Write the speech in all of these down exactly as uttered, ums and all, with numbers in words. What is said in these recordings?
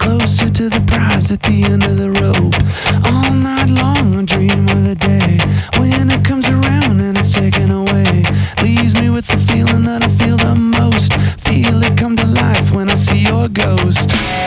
closer to the prize at the end of the rope. All night long I dream of the day when it comes around and it's taken away. Leaves me with the feeling that I feel the most. Feel it come to life when I see your ghost.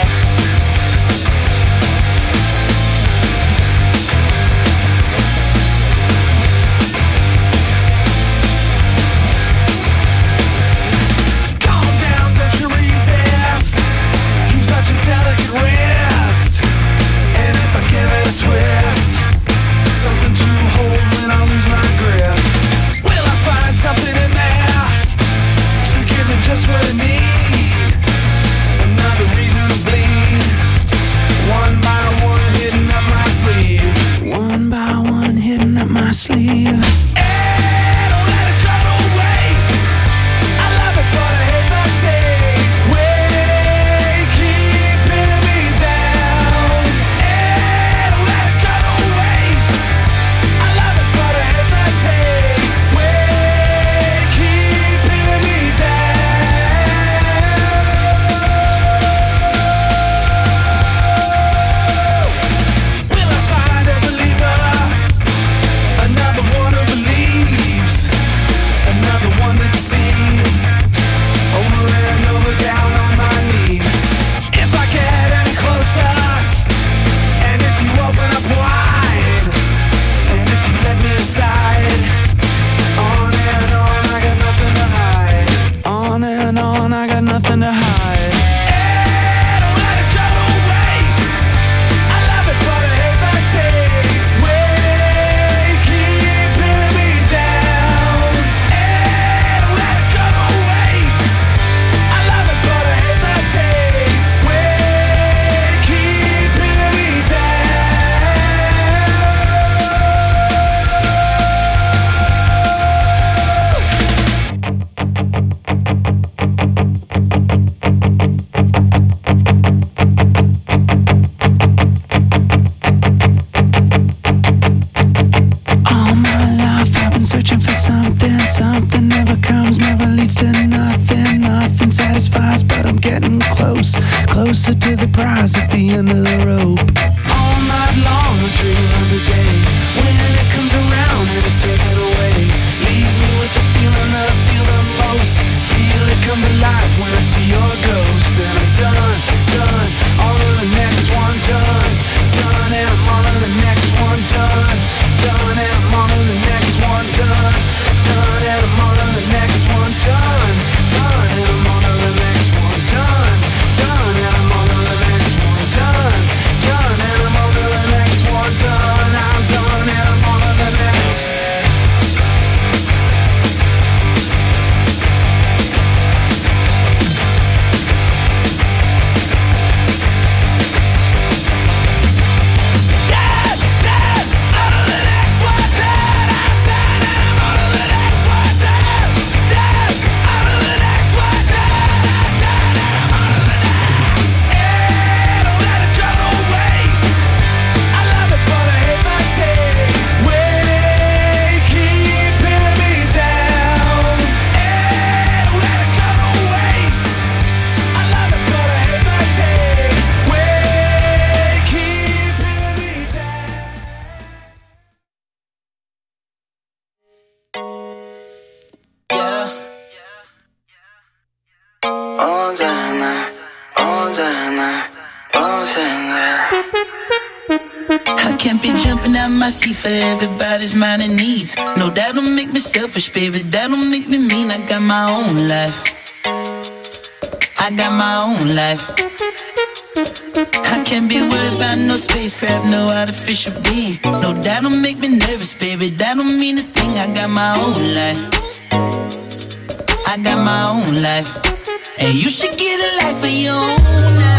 Just what I need, another reason to bleed. One by one hidden up my sleeve. One by one hidden up my sleeve. Hey, don't let it go to waste. I love it but I hate the taste. Way keep pinning me down. Hey, don't let it go to waste. I love it but I hate the taste. Way keep pinning me down. Nothing to hide. Hey, don't let it go to waste. I love it but I hate the taste. Way keep pinning me down. Hey, don't let it go to waste. I love it but I hate the taste. Way keep pinning me searching for something, something never comes, never leads to nothing. Nothing satisfies, but I'm getting close, closer to the prize at the end of the rope. All night long I dream of the day when it comes around and it's taken away. Leaves me with the feeling that I feel the most. Feel it come to life when I see your ghost. Then I'm done, done, on to the next one, done, done, and I'm on to the next one, done, done, and I'm on to the next one, done, done, and I'm on to the next one, done, done, and I'm on to the next one, done, done, and I'm on to the next one, done, done, and I'm on to the next one, done, I'm done, and I'm on to the next. I can't be jumping out my seat for everybody's mind and needs. No, that don't make me selfish, baby, that don't make me mean. I got my own life, I got my own life. I can't be worried about no spacecraft, no artificial being. No, that don't make me nervous, baby, that don't mean a thing. I got my own life, I got my own life. And you should get a life of your own now.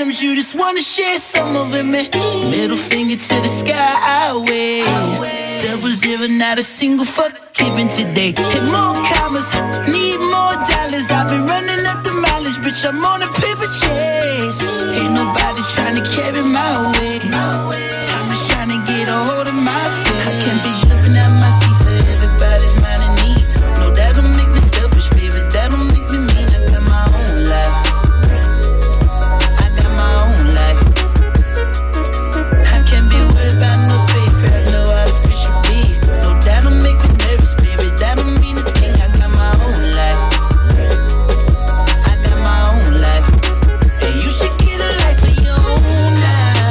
items, you just wanna share some of it, man. Middle finger to the sky, I wave. Double zero, not a single fuck given today. Hit more commas, need more dollars. I've been running up the mileage, bitch, I'm on a paper chase. Ain't nobody trying to carry my weight. I'm just trying to get a hold of my feet. I can't be jumping out my seat for everybody's mind and needs. No, that don't make me selfish, baby, that don't make me mean. I got my own life. I got my own life. I can't be worried about no space, girl, I know how to fish a bee. No, that don't make me nervous, baby, that don't mean a thing. I got my own life. I got my own life. And you should get a life of your own now.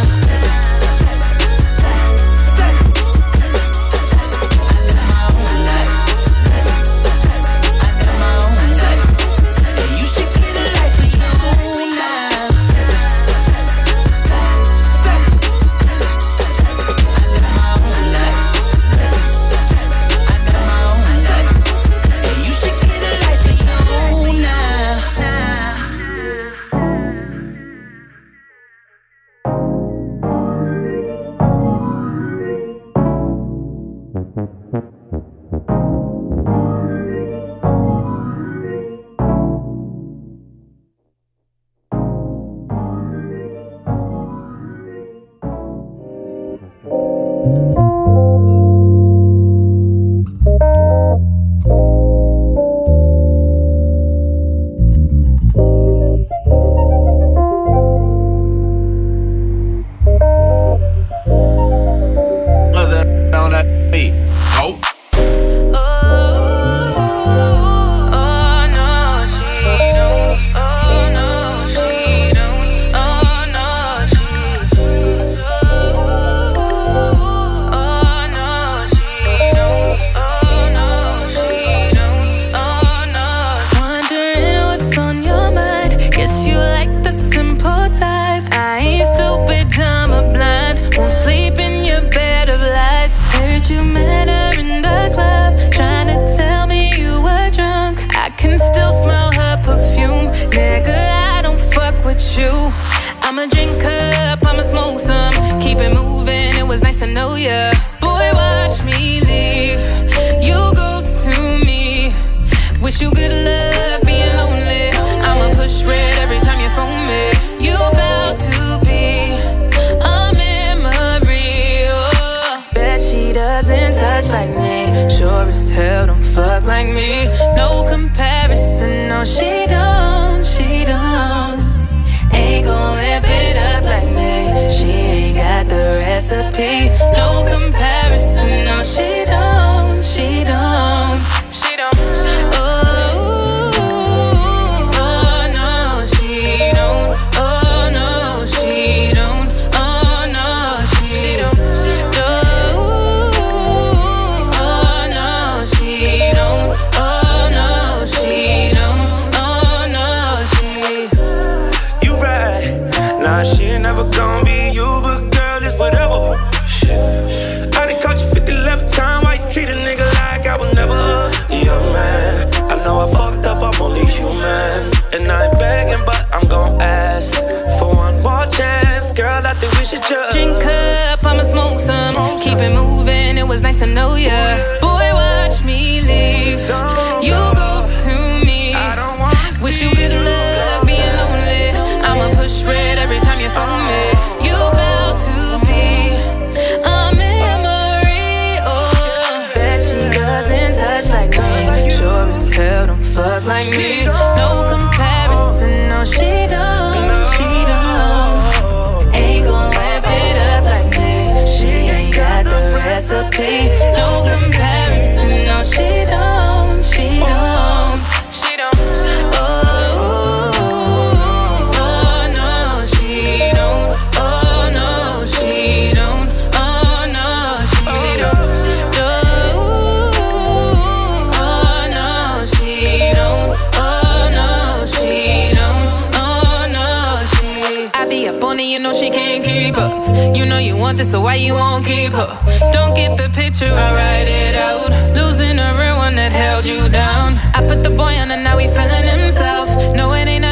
So why you won't keep her? Don't get the picture, I write it out. Losing a real one that held you down. I put the boy on and now he feeling himself. No, it ain't nothing to put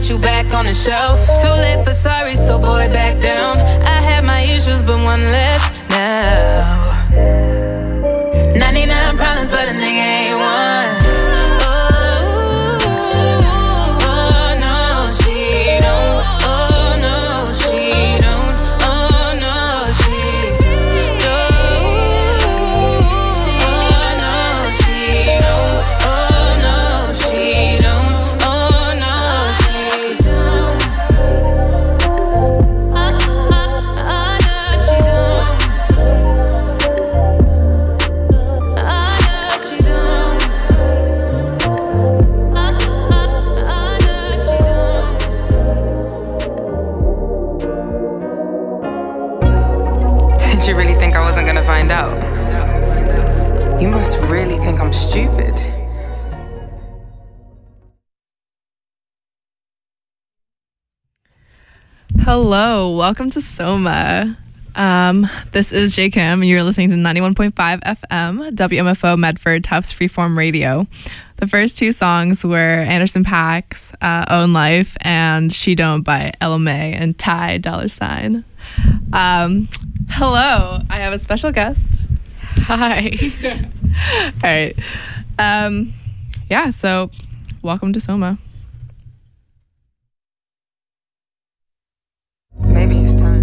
you back on the shelf. Too late for sorry, so boy, back down. I had my issues, but one less now. ninety-nine problems, but a nigga ain't one. Out. You must really think I'm stupid. Hello, welcome to Soma. Um, this is J Kim, and you're listening to ninety-one point five F M, W M F O Medford, Tufts Freeform Radio. The first two songs were Anderson .Paak's uh, Own Life and She Don't by Ella Mai and Ty Dollar Sign. Um, hello, I have a special guest. Hi. All right. Um, yeah, so welcome to Soma. Maybe it's time.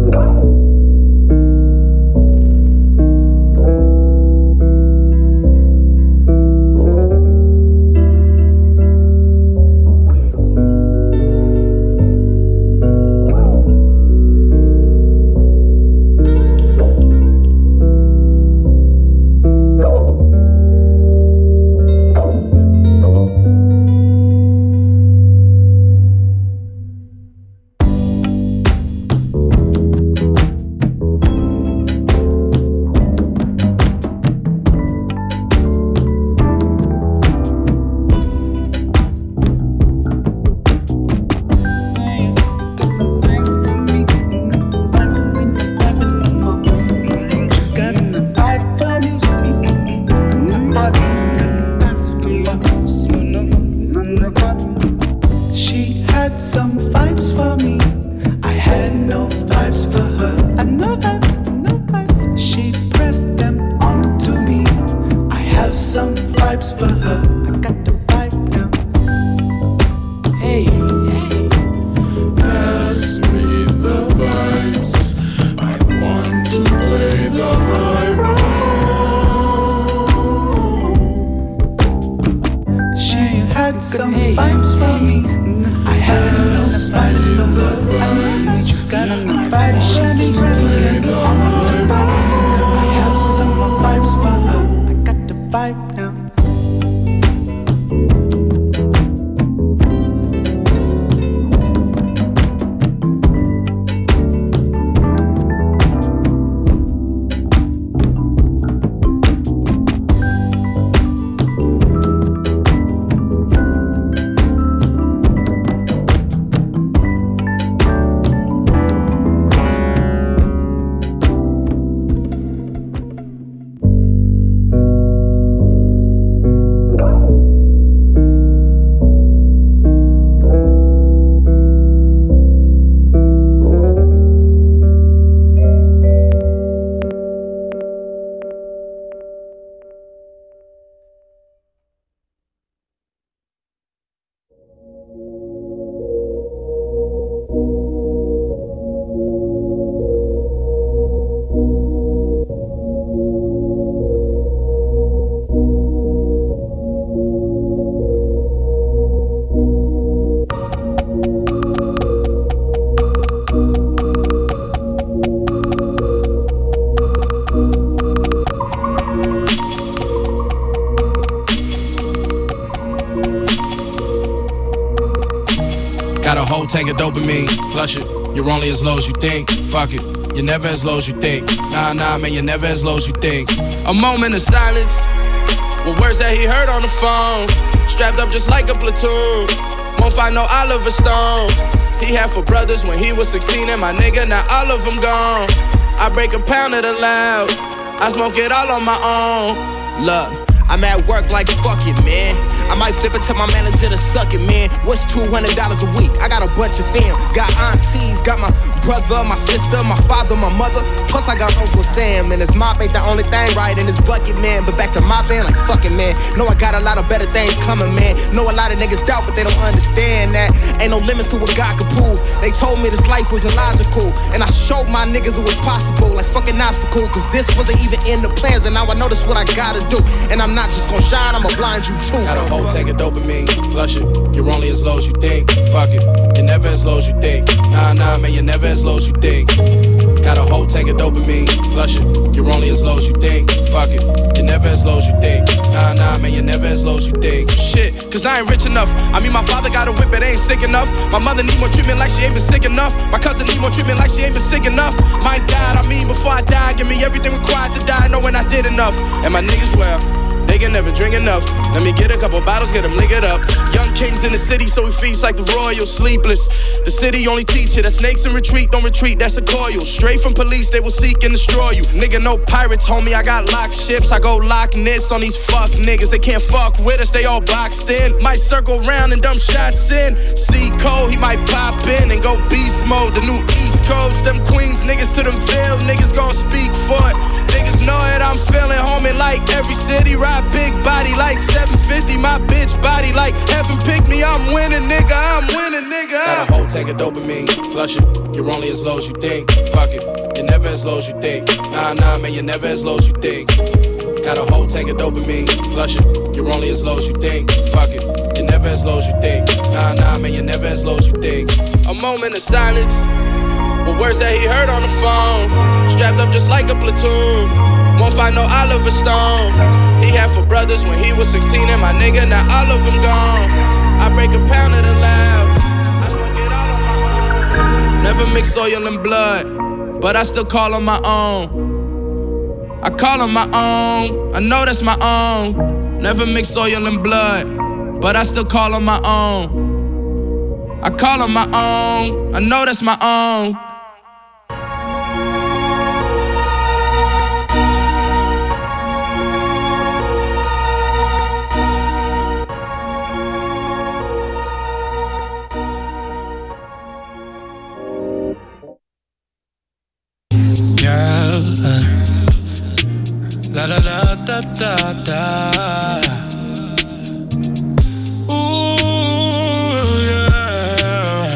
Got a whole tank of dopamine, flush it. You're only as low as you think, fuck it. You're never as low as you think. Nah, nah, man, you're never as low as you think. A moment of silence, with words that he heard on the phone. Strapped up just like a platoon, won't find no Oliver Stone. He had four brothers when he was sixteen, and my nigga, now all of them gone. I break a pound of the loud, I smoke it all on my own. Look, I'm at work like fuck it, man. I might flip it to my manager to suck it, man. What's two hundred dollars a week? I got a bunch of fam. Got aunties, got my brother, my sister, my father, my mother. Plus I got Uncle Sam, and his mop ain't the only thing right in his bucket, man. But back to my van, like fucking man. Know I got a lot of better things coming, man. Know a lot of niggas doubt, but they don't understand that ain't no limits to what God could prove. They told me this life was illogical, and I showed my niggas it was possible, like fucking obstacle. Cause this wasn't even in the plans, and now I know this what I gotta do. And I'm not just gonna shine, I'ma blind you too. Got a whole tank of dopamine, flush it. You're only as low as you think. Fuck it, you're never as low as you think. Nah, nah, man, you're never as low as you think. Got a whole tank of dopamine, flush it. You're only as low as you think. Fuck it, you're never as low as you think. Nah, nah, man, you're never as low as you think. Shit, cause I ain't rich enough. I mean, my father got a whip, it ain't sick enough. My mother need more treatment like she ain't been sick enough. My cousin need more treatment like she ain't been sick enough. My God, I mean, before I die, give me everything required to die, knowing I did enough. And my niggas, well, they can never drink enough. Let me get a couple bottles, get them liquored up. Young kings in the city, so we feast like the royal. Sleepless, the city only teach you that snakes in retreat don't retreat, that's a coil. Straight from police, they will seek and destroy you. Nigga, no pirates, homie, I got locked ships. I go Loch Ness on these fuck niggas. They can't fuck with us, they all boxed in. Might circle round and dump shots in. C. Cole, he might pop in and go beast mode. The new East Coast, them Queens niggas to them Ville niggas gon' speak for it. Niggas know it, I'm feeling homie like every city. Ride big body like seven fifty, my bitch body like heaven pick me. I'm winning, nigga, I'm winning, nigga. Got a whole tank of dopamine, flush it. You're only as low as you think. Fuck it, you're never as low as you think. Nah, nah, man, you're never as low as you think. Got a whole tank of dopamine, flush it. You're only as low as you think. Fuck it, you're never as low as you think. Nah, nah, man, you're never as low as you think. A moment of silence, with words that he heard on the phone. Strapped up just like a platoon. Won't find no Oliver Stone. He had four brothers when he was sixteen, and my nigga, now all of them gone. I break a pound of the loud. I smoke it all on my own. Never mix oil and blood, but I still call on my own. I call on my own, I know that's my own. Never mix oil and blood, but I still call on my own. I call on my own, I know that's my own. La da da da da da. Ooh, yeah.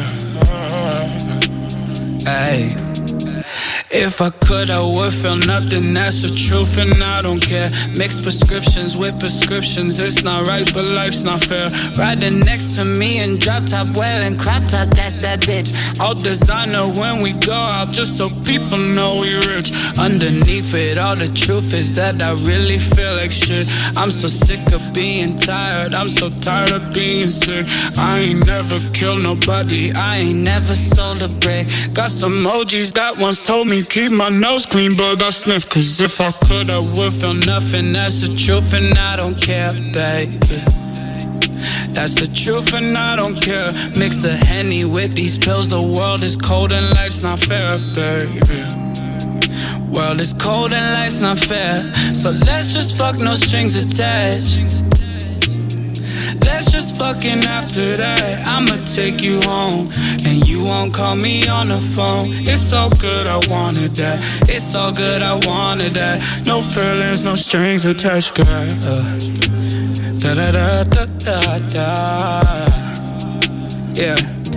Hey. If I could, I would feel nothing, that's the truth, and I don't care. Mixed prescriptions with prescriptions, it's not right, but life's not fair. Riding next to me in drop top, wearing crop top, that's that bitch. All designer when we go out, just so people know we rich. Underneath it, all the truth is that I really feel like shit. I'm so sick of being tired, I'm so tired of being sick. I ain't never killed nobody, I ain't never sold a brick. Got some emojis that once told me keep my nose clean, but I sniff. Cause if I could, I would feel nothing. That's the truth, and I don't care, baby. That's the truth, and I don't care. Mix the Henny with these pills. The world is cold and life's not fair, baby. World is cold and life's not fair. So let's just fuck, no strings attached. Let's just fucking after that. I'ma take you home, and you won't call me on the phone. It's all good, I wanted that. It's all good, I wanted that. No feelings, no strings attached, girl. uh, Da da da da da da. Yeah.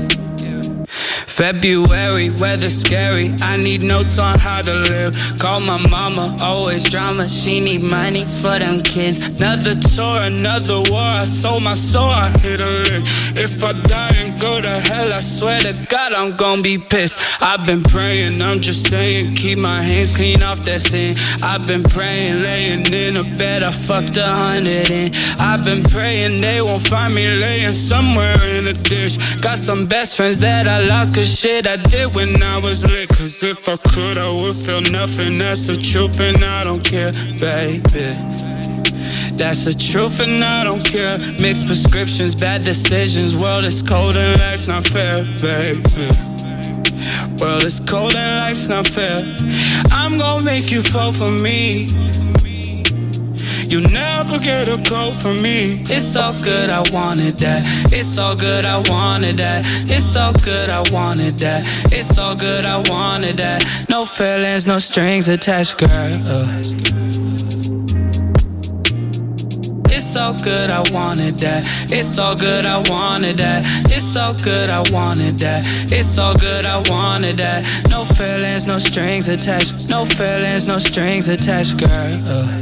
February, weather scary. I need notes on how to live. Call my mama, always drama. She need money for them kids. Another tour, another war. I sold my soul, I hit a lick. If I die and go to hell, I swear to God I'm gon' be pissed. I've been praying, I'm just saying, keep my hands clean off that sin. I've been praying, laying in a bed, I fucked a hundred in. I've been praying they won't find me laying somewhere in a ditch. Got some best friends that I lost, cause shit I did when I was lit. Cause if I could, I would feel nothing. That's the truth, and I don't care, baby. That's the truth, and I don't care. Mixed prescriptions, bad decisions. World is cold and life's not fair, baby. World is cold and life's not fair. I'm gonna make you fall for me. You never get a call from me. It's all good, I wanted that. It's all good, I wanted that. It's all good, I wanted that. It's all good, I wanted that. No feelings, no strings attached, girl. uh. It's all good, I wanted that. It's all good, I wanted that. It's all good, I wanted that. It's all good, I wanted that. No feelings, no strings attached. No feelings, no strings attached, girl. uh.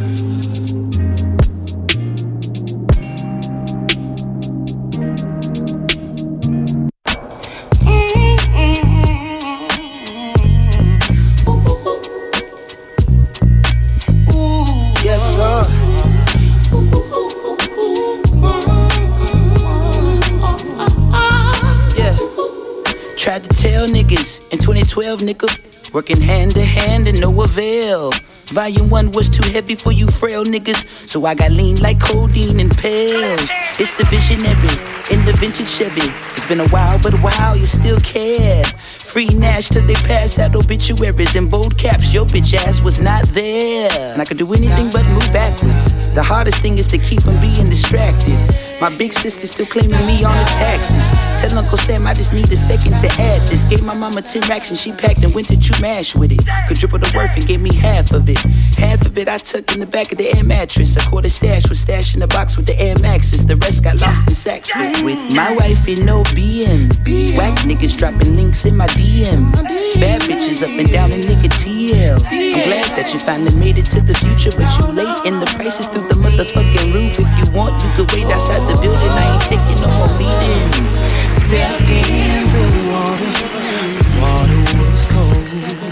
Tried to tell niggas in twenty twelve, nigga, working hand to hand and no avail. Volume one was too heavy for you frail niggas, so I got lean like codeine and pills. It's the visionary in the vintage Chevy. It's been a while, but wow, you still care. Free Nash till they pass out obituaries in bold caps. Your bitch ass was not there. And I could do anything but move backwards. The hardest thing is to keep from being distracted. My big sister still claiming me on the taxes. Tell Uncle Sam I just need a second to add this. Gave my mama ten racks and she packed and went to Chumash with it. Could triple the worth and gave me half of it. Half of it I tucked in the back of the air mattress. A quarter stash was stashed in the box with the Air Maxes. The rest got lost in sacks with, with my wife in no B M. Whack niggas dropping links in my D M. Bad bitches up and down in nigga T L. I'm glad that you finally made it to the future, but you late and the prices through the motherfucking roof. If you want, you could wait outside the building. I ain't taking no more meetings. Stepped in the water, water was cold.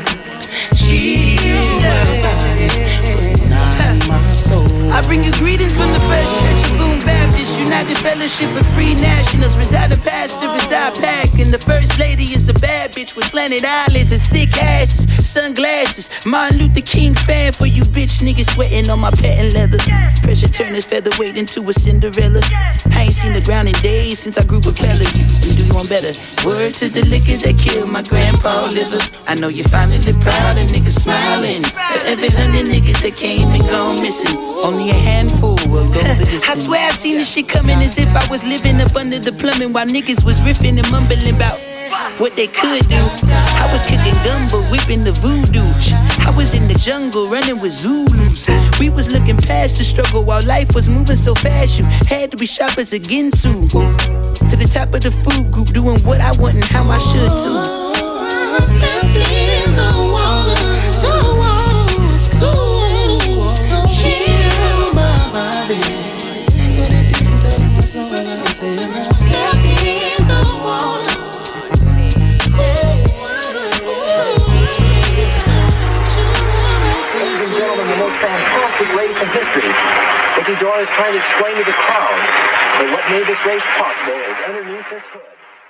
She healed my body, but not my soul. I bring you greetings from the First Church of Boone Baptist, United Fellowship of Free Nationals. Residing pastor is Die Pack, and the First Lady is a bad bitch with slanted eyelids and thick asses, sunglasses. Martin Luther King fan for you bitch niggas sweating on my patent leather. Pressure turn his featherweight into a Cinderella. I ain't seen the ground in days since I grew with fellas. You do one better. Word to the liquor that killed my grandpa liver. I know you're finally proud and niggas smiling. For every hundred niggas that came and gone missing, only a handful will go the distance. I swear I seen this shit coming as if I was living up under the plumbing while niggas was riffing and mumbling about what they could do. I was kicking gumbo, whipping the voodoo. I was in the jungle running with Zulus. We was looking past the struggle while life was moving so fast. You had to be sharp as a Ginsu. To the top of the food group, doing what I want and how I should too. Stepped in the water, the water was cool. She healed my body, but it didn't touch my soul. Stepped in the water. Ladies and gentlemen, the most fantastic race in history. Mickey Dore is trying to explain to the crowd that what made this race possible is underneath this hood.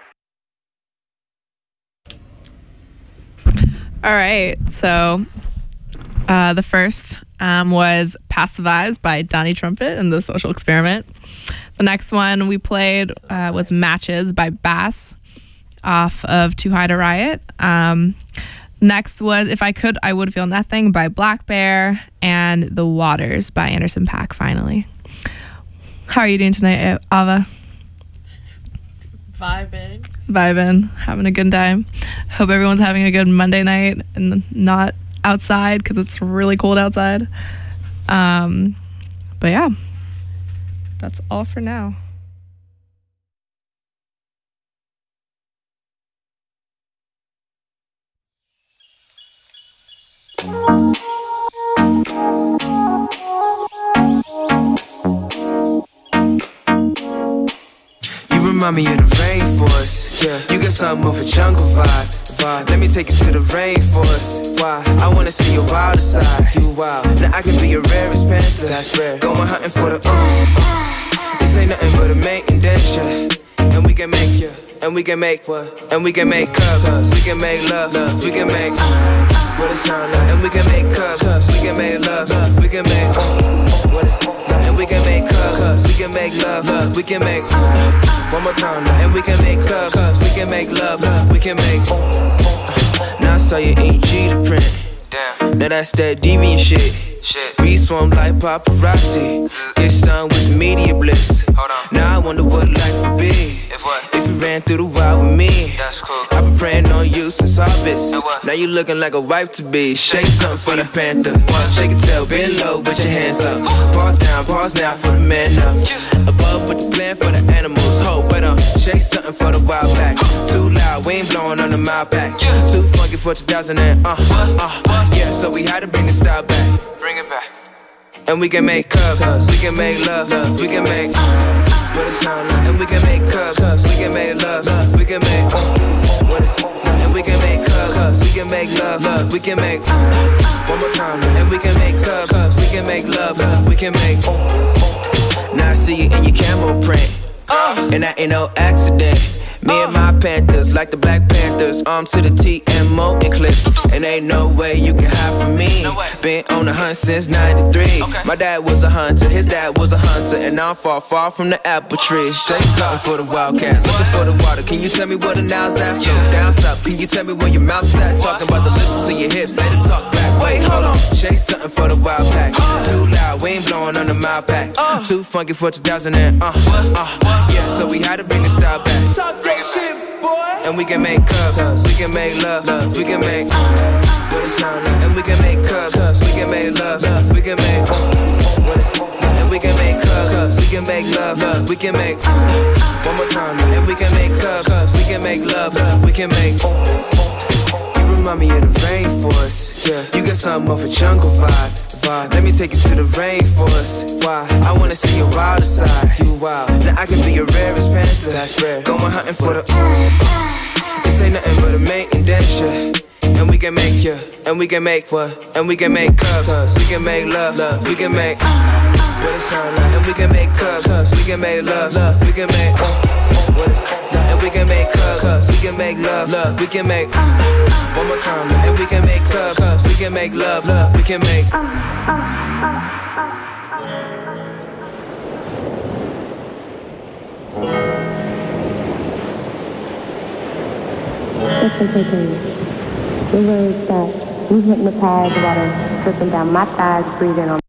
All right, so uh, the first um, was Pacifized by Donnie Trumpet and the Social Experiment. The next one we played uh, was Matches by Bass off of Too High to Riot. Um, next was If I Could, I Would Feel Nothing by Black Bear, and The Waters by Anderson .Paak, finally. How are you doing tonight, Ava? Vibing. Vibing, having a good time. Hope everyone's having a good Monday night and not outside because it's really cold outside. Um, but yeah, that's all for now. Remind me of the rainforest. Yeah, you got something of a jungle vibe. vibe. Let me take you to the rainforest. Why? I wanna see your wilder side. You wild. Now I can be your rarest panther. That's rare. Going hunting for the um. This ain't nothing but a mating dish. And we can make you. And we can make what? And we can make cups. We can make love. We can make uh, what it sound like. And we can make cups. We can make love. We can make uh, what it. And we can make cups, we can make love, we can make uh, one more time now. And we can make cups, we can make love, we can make uh, now I saw your A G to print. Damn. Now that's that deviant shit. Shit. We swarm like paparazzi. Get stung with the media bliss. Hold on. Now I wonder what life would be if, what? if you ran through the wild with me. That's cool. I've been praying on you since August. Now you looking like a wife to be. Shake something for the panther. Shake it till, bend low, put your hands up. Pause down, pause now for the man up. Above with the plan for the animals. Hope, but um, shake something for the wild pack. Too loud, we ain't blowing on the mile pack. Too funky for two thousand and uh, uh, yeah. So we had to bring the style back. Bring it back. And we can make cups, we can make love, we can make uh, what it sound like. And we can make cups, we can make love, we can make uh, what it, and we can make cups, we can make love, we can make uh, one more time. And we can make cups, we can make love, we can make uh, now I see you in your camo print, uh, and that ain't no accident. Me and my Panthers, like the Black Panthers, arms to the T M O and clips. And ain't no way you can hide from me. Been on the hunt since ninety-three. Okay. My dad was a hunter, his dad was a hunter, and I'm far, far from the apple tree. Shake something for the wildcat, looking for the water. Can you tell me where the now's at? Flow down south, can you tell me where your mouth's at? Talking about the lips and your hips, let it talk back. Wait, hold on, shake something for the wild pack. Too loud, we ain't blowing on the mouth pack. Too funky for two thousand and uh, uh, yeah, so we had to bring the style back. Talk that shit, boy. And we can make cups, we can make love, we can make uh, what it sound like. And we can make cups, we can make love, we can make uh, and we can make cups, we can make love, we can make uh, one more time. And we can make cups, we can make love, we can make you remind me of the rainforest. Yeah, you got something of a jungle vibe. Let me take you to the rainforest. Why? I wanna see your wilder side. You wild. Now I can be your rarest panther. That's rare. Going hunting for the. This ain't nothing but a mate and dance shit. And we can make you. And we can make what? And we can make cups. We can make love. We can make what it sound like. And we can make cups. We can make love. We can make what it. And we can make cups, we can make love, we can make one more time. And we can make cups, we can make love, we can make. Listen to me. The words that you hypnotize, water dripping down my thighs, breathing on.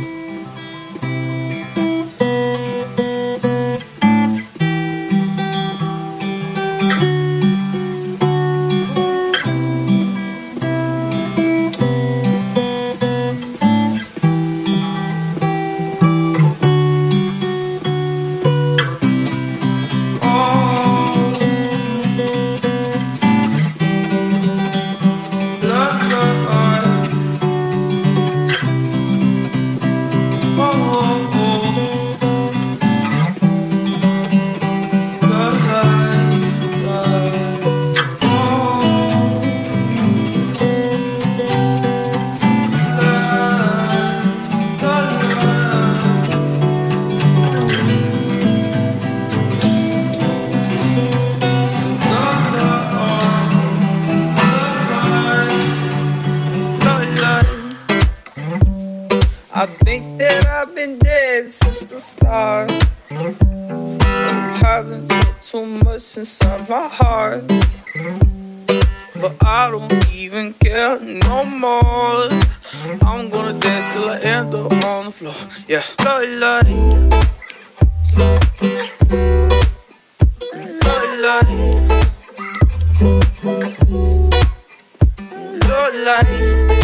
I think that I've been dead since the start. I haven't took too much inside my heart, but I don't even care no more. I'm gonna dance till I end up on the floor. Yeah, love light, love light, love light.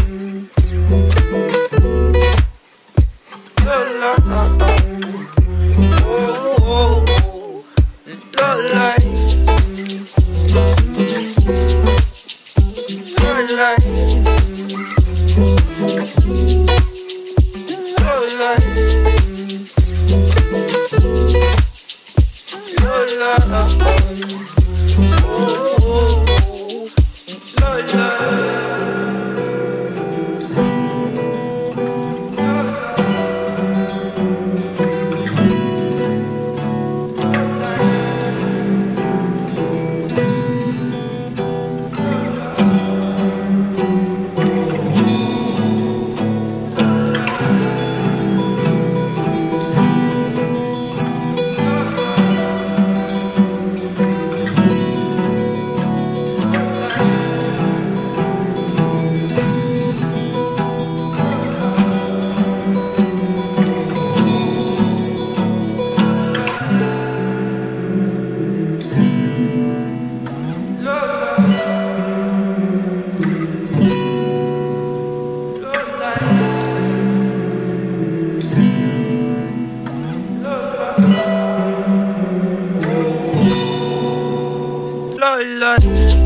Lord,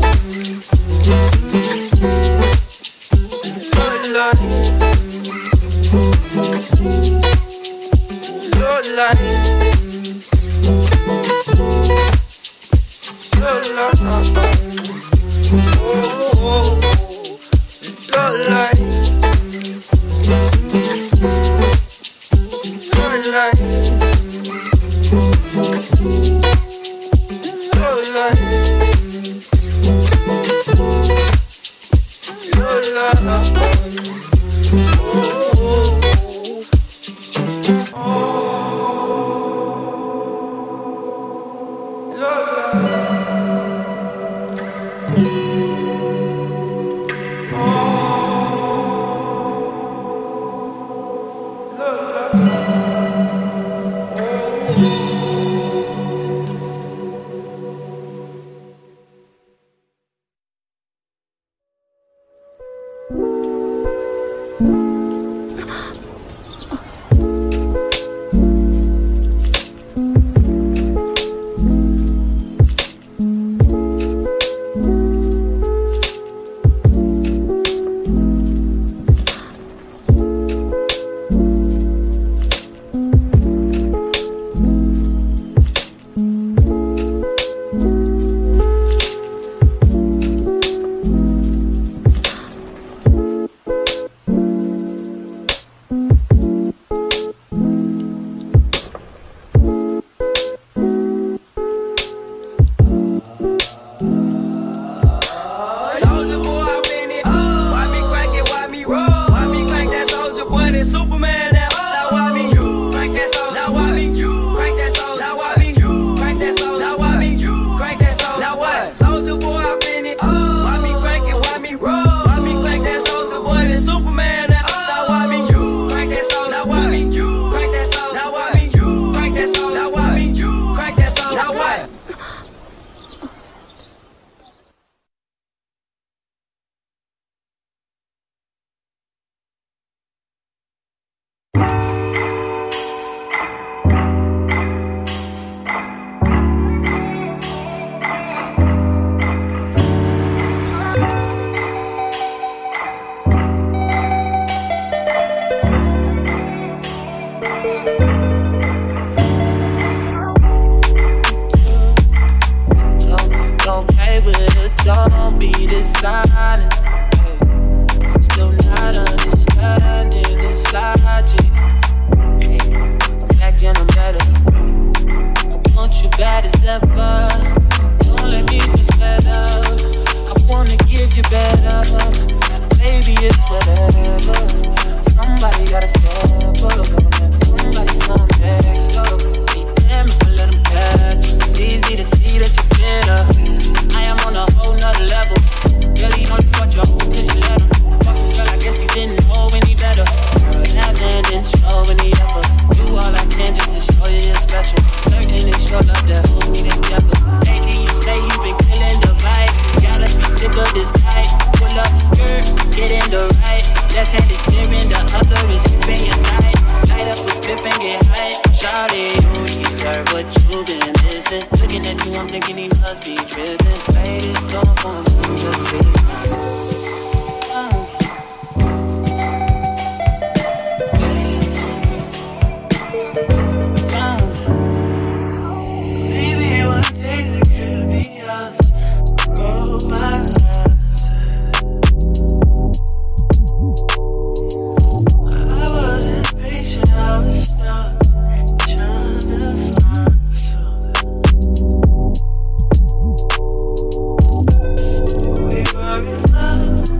Lord, Lord, Lord, Lord, oh, oh, oh, Lord, Lord, Lord, Lord, love.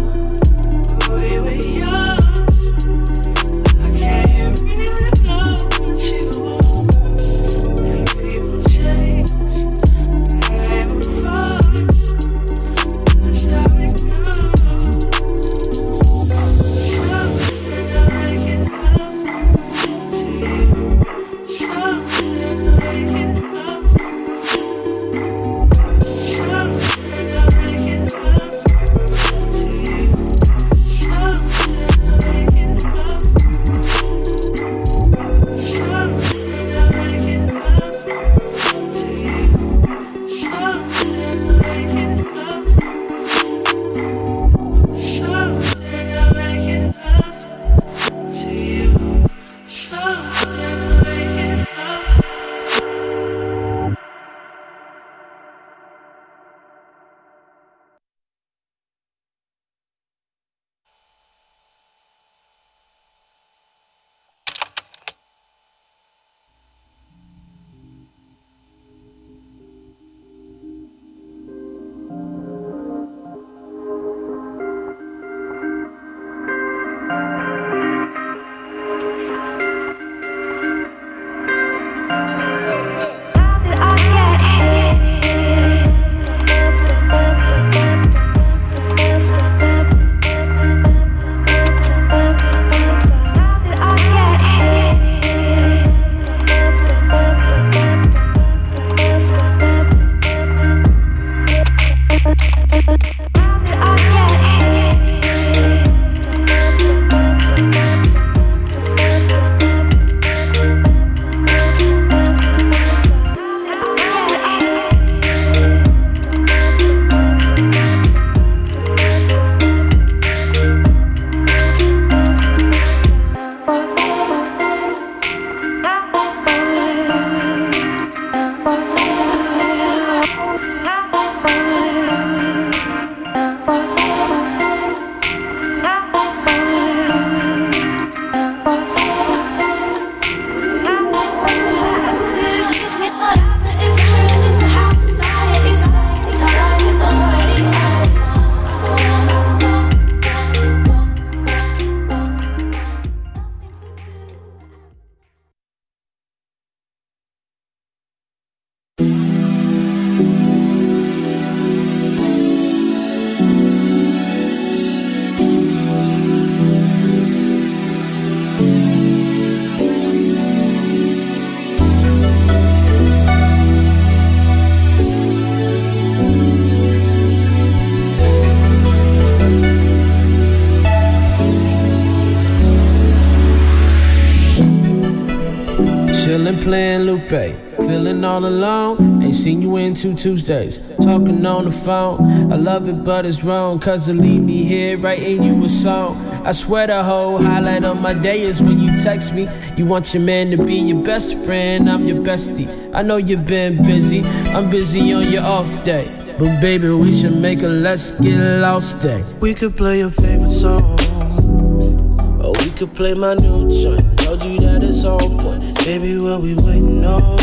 playing Lupe. Feeling all alone, ain't seen you in two Tuesdays. Talking on the phone, I love it but it's wrong. Cause to leave me here writing you a song. I swear the whole highlight of my day is when you text me. You want your man to be your best friend, I'm your bestie. I know you've been busy, I'm busy on your off day. But baby, we should make a let's get lost day. We could play your favorite song, or we could play my new joint. Told you that it's on point. Baby, what we waiting on?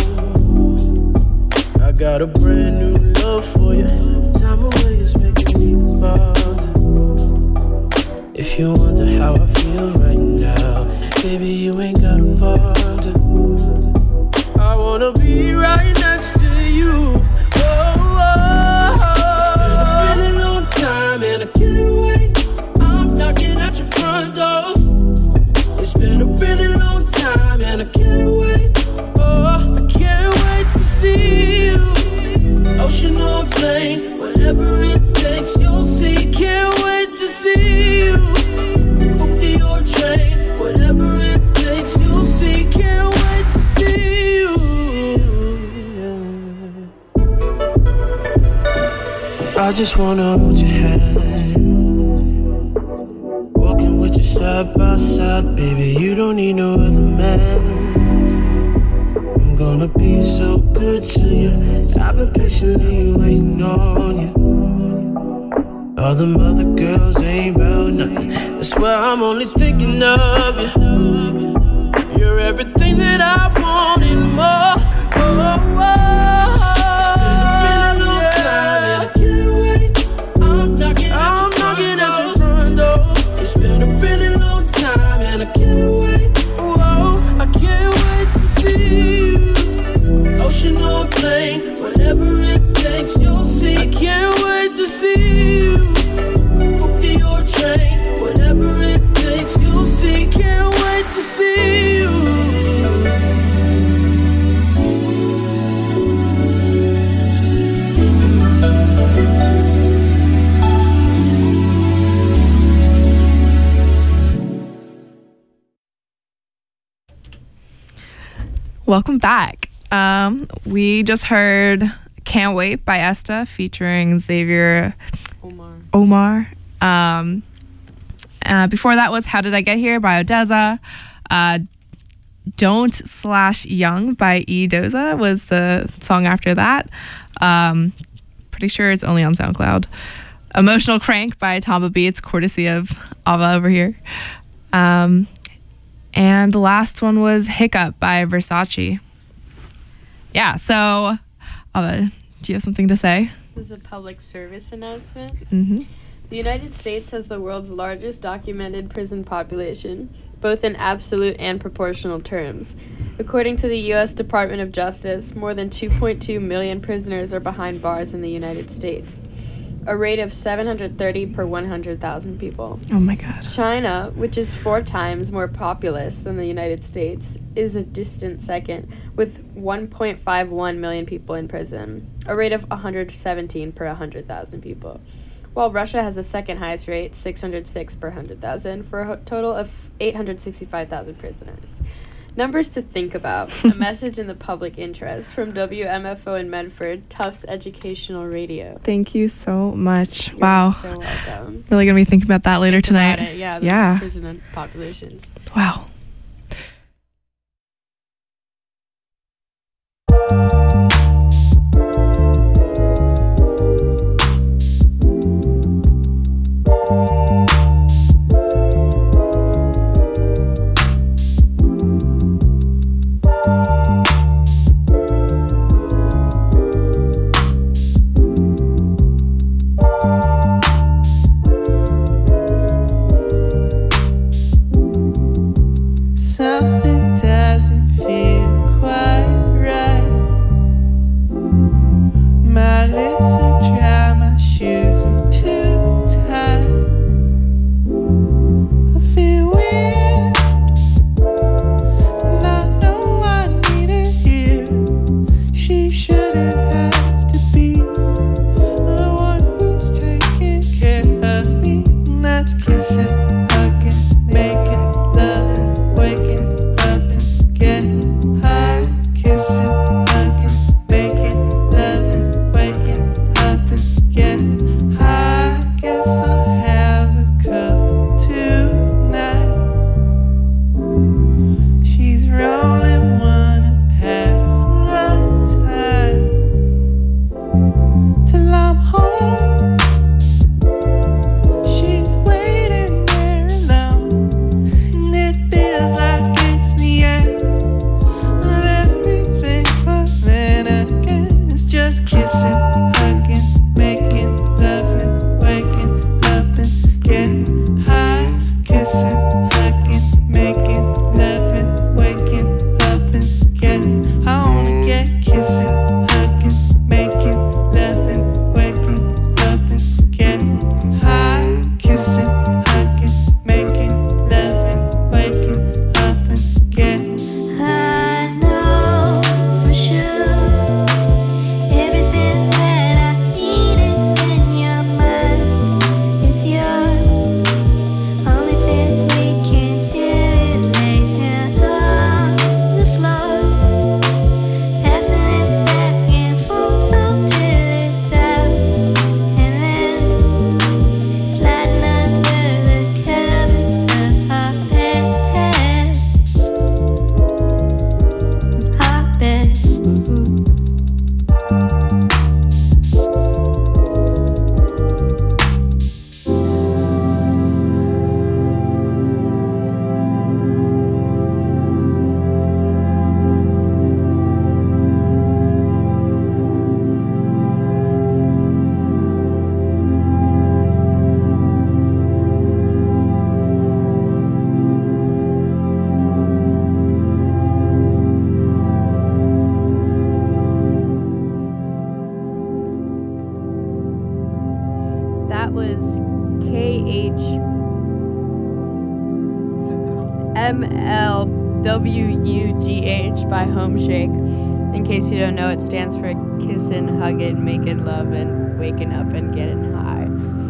I got a brand new love for you. Time away is making me respond. If you wonder how I feel right now, baby, you ain't gotta ponder. I wanna be right next to you. Oh, oh, oh. It's been a really long time and I can't wait. I'm knocking at your front door. It's been a really long time and I can't wait. Oh, I can't wait to see you. Ocean or plane, whatever it takes, you'll see. Can't wait to see you. Hoopty or train, whatever it takes, you'll see. Can't wait to see you. Yeah. I just wanna hold your hand, walking with you side by side, baby. You don't need no other man. I'm gonna be so good to you. I've been patiently waiting on you. All them other girls ain't about nothing. That's why I'm only thinking of you. You're everything that I want and more. Oh, oh, oh. It's been a really long time and I can't wait. I'm knocking, I'm knocking at your front door. It's been a really long time and I can't wait. Oh, I can't wait to see you. Ocean or plane, whatever it takes, you'll see. I can't wait to see you. Hoopty or train, whatever it takes, you'll see. Can't wait to see you. Welcome back. Um, we just heard Can't Wait by Esta featuring Xavier Omar. Omar. Um, uh, before that was How Did I Get Here by Odessa. Uh, Don't slash Young by E. Doza was the song after that. Um, pretty sure it's only on SoundCloud. Emotional Crank by Tamba Beats, courtesy of Ava over here. Um, and the last one was Hiccup by Versace. Yeah, so Ava, do you have something to say? This is a public service announcement. Mm-hmm. The United States has the world's largest documented prison population, both in absolute and proportional terms. According to the U S Department of Justice, more than two point two million prisoners are behind bars in the United States, a rate of seven hundred thirty per one hundred thousand people. Oh my God. China, which is four times more populous than the United States, is a distant second, with one point five one million people in prison, a rate of one hundred seventeen per one hundred thousand people. While Russia has the second highest rate, six hundred six per one hundred thousand, for a total of eight hundred sixty-five thousand prisoners. Numbers to think about. A message in the public interest from W M F O in Medford, Tufts Educational Radio. Thank you so much. You're wow. so welcome. Really going to be thinking about that later Think tonight. about it. Yeah, those yeah. prison populations. Wow. Something doesn't feel quite right. My lips are dry, my shoes are too tight. I feel weird, and I know I need her here. She shouldn't have to be the one who's taking care of me. And that's kissing, hugging, making love, waking up and getting high. kissing, hugging, making, loving, waking up and getting high. Kissing, hugging, making, loving, waking up and getting. I wanna get kissing, hugging, making, loving, waking up and getting high. Kissing, hugging, making, loving, waking up and getting. I know for sure everything that I need is in your mind. It's yours. Only thing we can do is lay down on the floor, passing it back and forth till it's out, and then sliding under the covers of our bed, our bed. That was K H M L W U G H by Home Shake. In case you don't know, it stands for Kissin', Huggin', Making Love, and Waking Up and Getting High.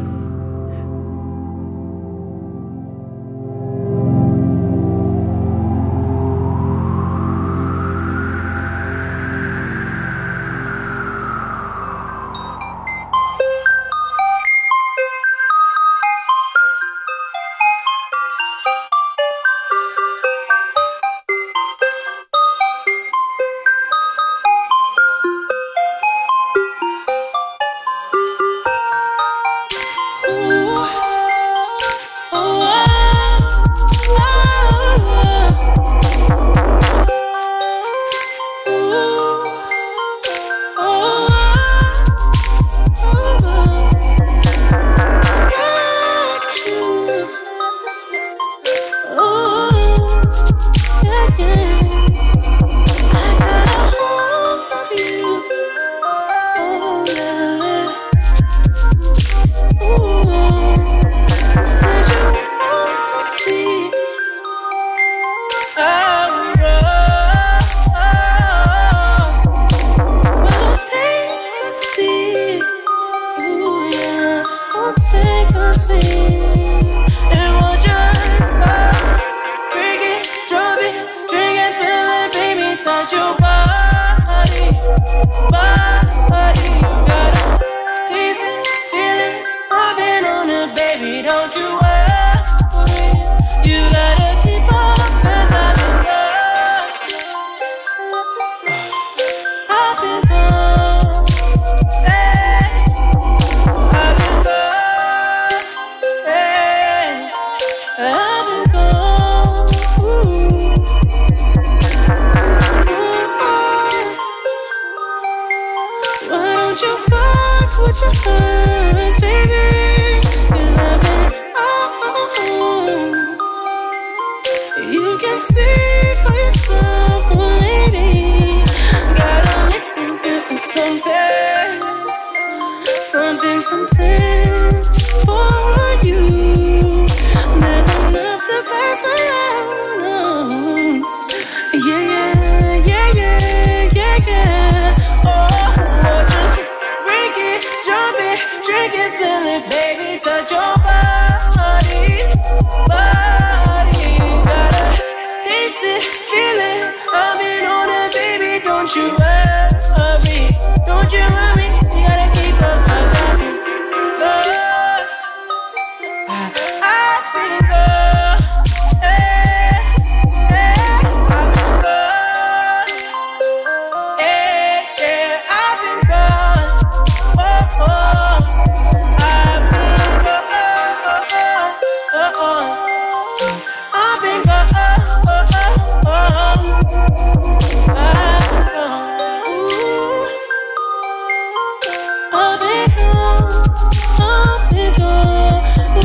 Touch your body, body, you gotta taste it, feel it, rubbing on it, baby, don't you worry, you gotta keep up, cause I've been gone, I've been gone, hey, I've been gone, hey, I've been gone, ooh. Why don't you fuck with your heart, baby? You love it, oh, you can see for yourself, lady. Gotta make me feel something, something, something for you. There's enough to pass around. Yeah, yeah, yeah, yeah, yeah, yeah. Oh, just break it, drop it, drink it, spill it, baby. Touch your body, body. Gotta taste it, feel it. I've been on it, baby. Don't you worry, don't you worry. You gotta keep up, cause I've been good. I've been good. Hey, hey, I've been good. Hey, yeah, I've been gone. Oh, oh, I've been gone. Oh, oh, oh, oh. I've been gone. Oh, oh, oh, oh. I've been gone. Ooh. I'll be gone, I'll be gone.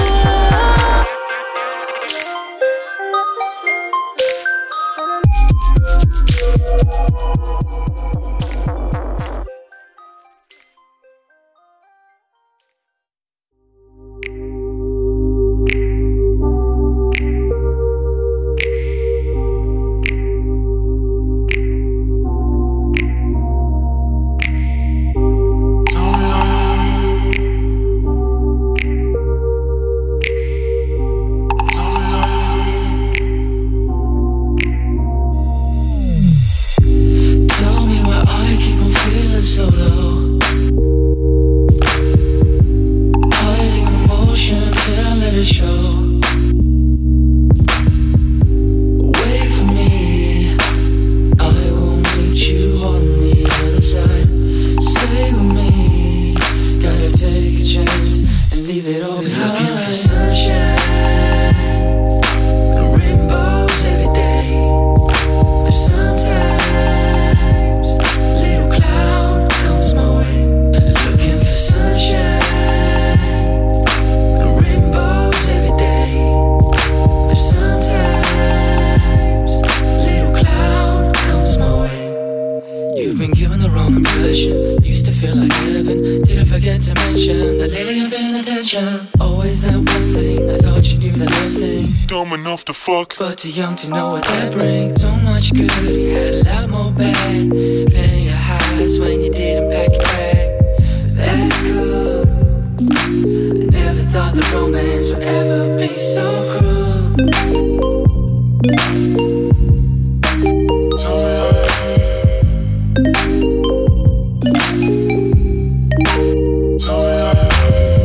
But too young to know what that brings. So much good, you had a lot more bad. Plenty of highs when you didn't pack your bag. But that's cool. I never thought that romance would ever be so cruel. Tell me how you feel. Tell me how you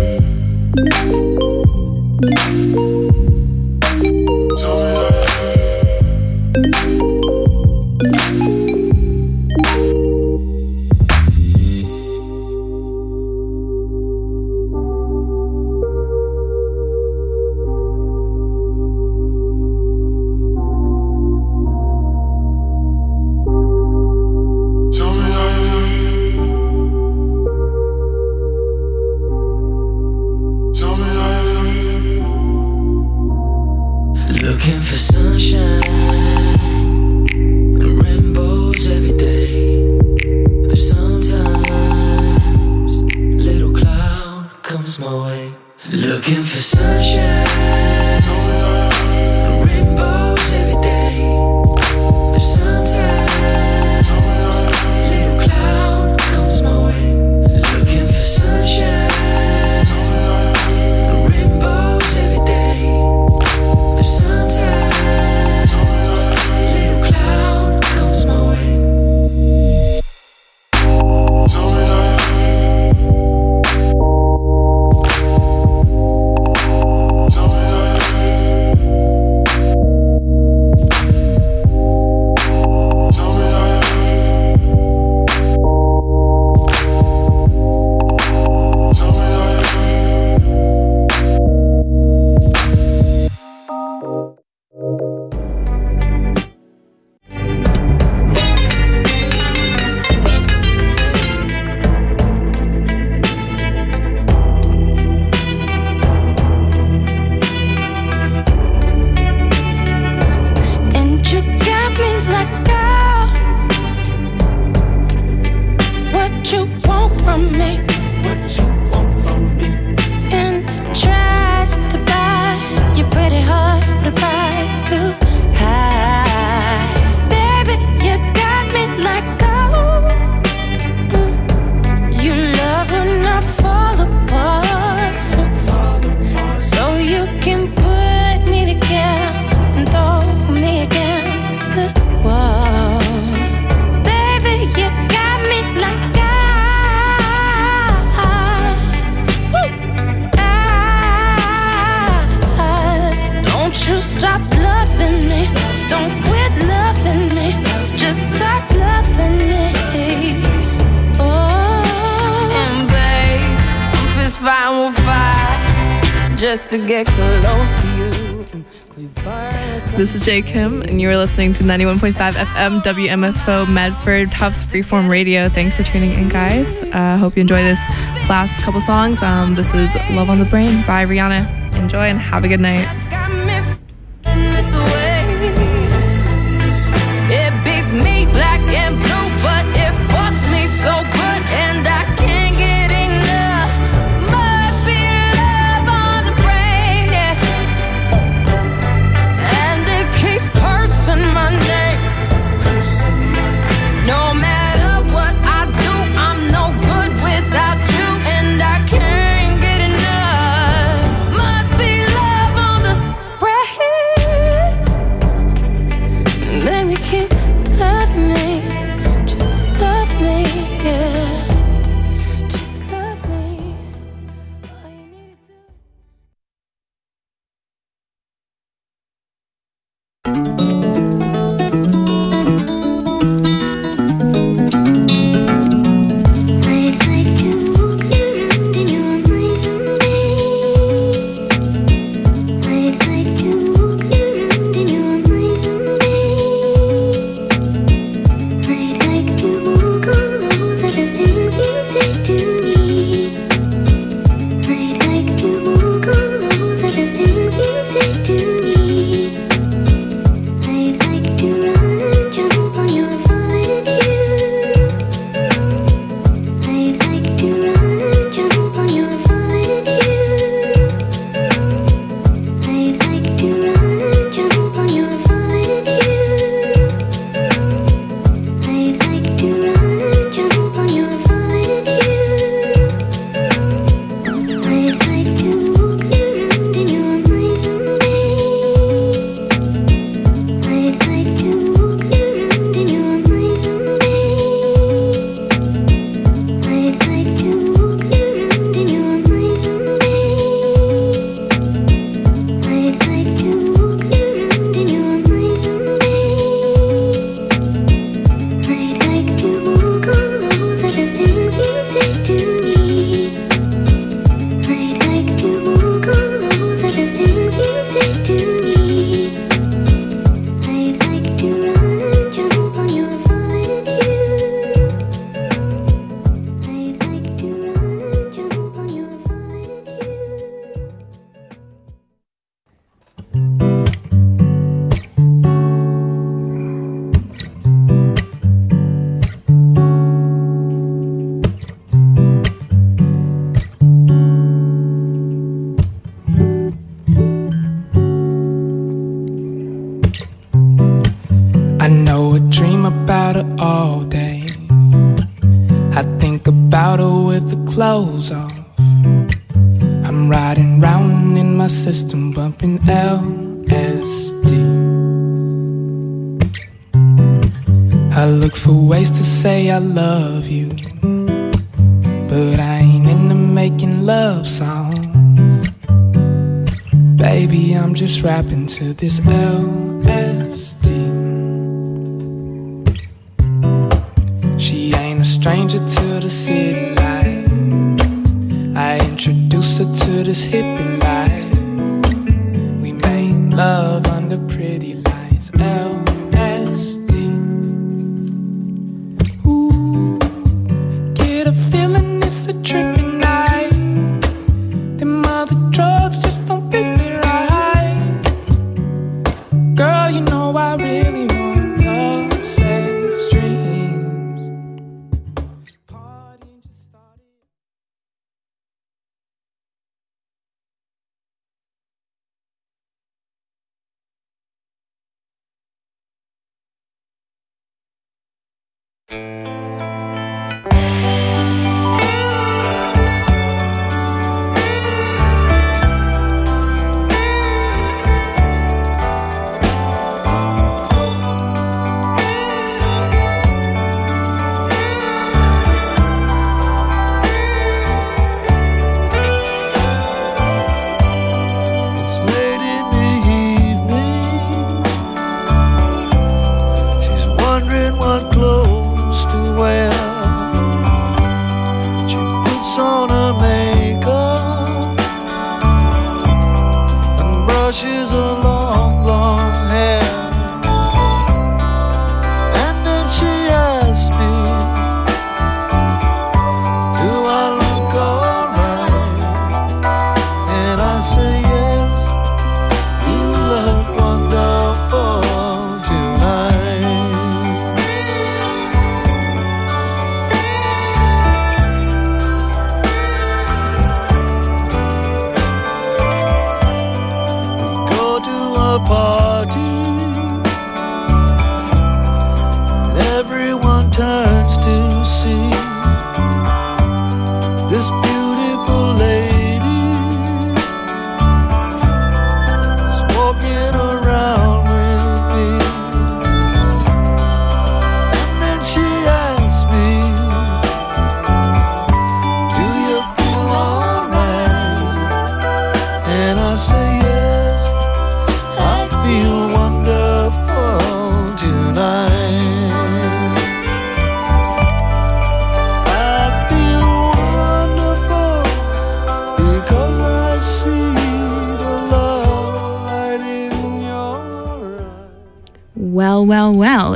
looking for sunshine and rainbows every day. But sometimes a little cloud comes my way. Looking for sunshine and rainbows every day. But sometimes a little cloud comes my way. Looking for sunshine and rainbows every day. But sometimes a little cloud comes my way. Tell me how you Tell me how you Tell me how you Tell me how you And you got me like, girl, what you want from me? What you want from me? And tried to buy your pretty heart with a price too high. Baby, you got me like, oh, mm, you love when I fall apart, so you can put me together and throw me against the wall. Baby, you got me like, ah, woo, ah. Don't you stop loving me, don't quit loving me, just stop loving me. Oh, and babe, I'm fist fighting with fire just to get close to you. We burn This is J Kim, and you are listening to ninety-one point five F M W M F O Medford Tufts Freeform Radio. Thanks for tuning in, guys. I uh, hope you enjoy this last couple songs. Um, this is Love on the Brain by Rihanna. Enjoy and have a good night. It beats me black and blue, but it fucks me so good, and I can't get enough. Must be love on the brain, yeah. And it keeps cursing my name. No matter what I do, I'm no good without you, and I can't get enough. Must be love on the brain. Baby, keep loving me, just love me, yeah. Just love me. All you need to do is I know I dream about her all day. I think about her with the clothes off. I'm riding round in my system, bumping L S D. I look for ways to say I love you, but I ain't into making love songs. Baby, I'm just rapping to this L S D. She ain't a stranger to the city life. I introduced her to this hippie life. We made love under pretty lights. L S D. Ooh, get a feeling it's a trippy night. Them other drugs just don't fit me right. Girl, you know I really want love, sex, dreams. It's late in the evening. She's wondering what clothes to wear. She puts on her makeup and brushes her long blonde hair. And then she asks me, do I look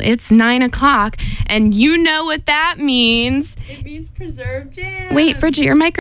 it's nine o'clock, and you know what that means. It means preserved jam. Wait, Bridget, your mic